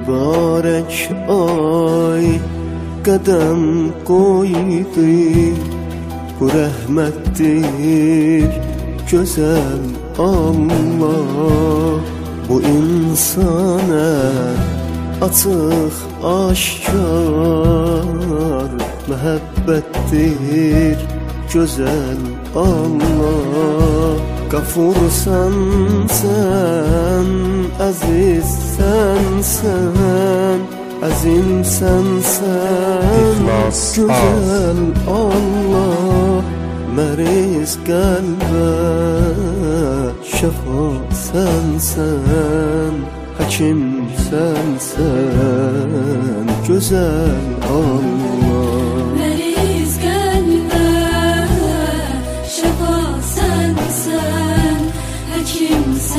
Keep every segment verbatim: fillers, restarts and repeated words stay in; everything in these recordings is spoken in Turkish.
mübarek ay kadem koydu. Bu rahmettir güzel Allah, bu insana açıq aşkar muhabbettir güzel Allah. Gafursan sen, azizsen sen, azimsen sen, güzel Allah. Meriz kalbe şafa sensen, hakim sensen, güzel Allah. Meriz kalbe şafa sensen, hakim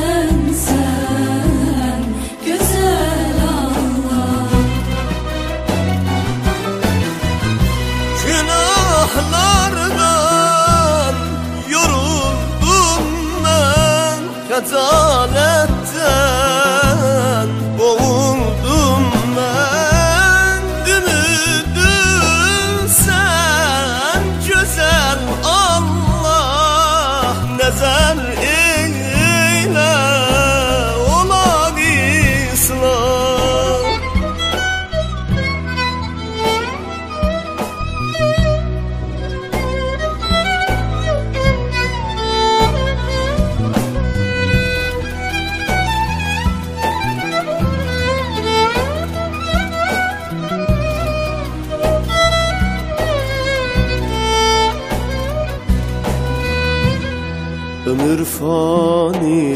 sensen, güzel Allah. Günahlardan yoruldum ben, Rezaletten boğuldum ben. Ümüdüm sen, güzel Allah. Nazar eyle olan İslam. Ömür fani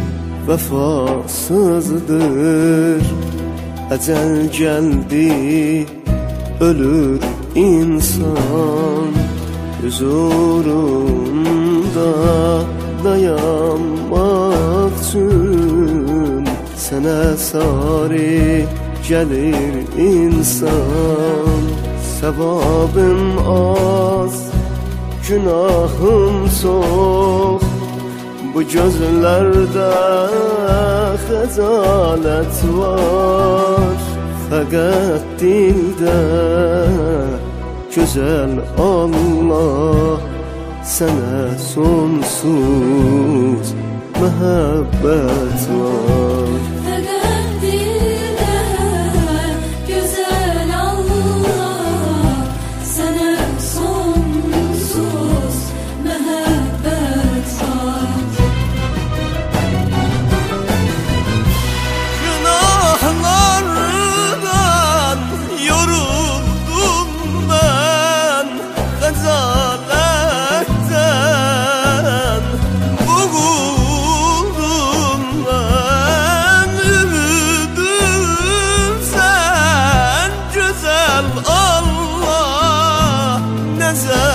vefasızdır, ecel geldi ölür insan. Huzurunda dayanmak için sana sari gelir insan. Sevabım az, günahım çok, bu gözlerde xəcalet var. Fakat dilde güzel Allah, sana sonsuz muhabbet var. Fakat dilde güzel Allah, sana sonsuz muhabbet var. Günahlardan yoruldum ben, rezaletten boğuldum ben. Ümüdüm sen, güzel Allah. Nazar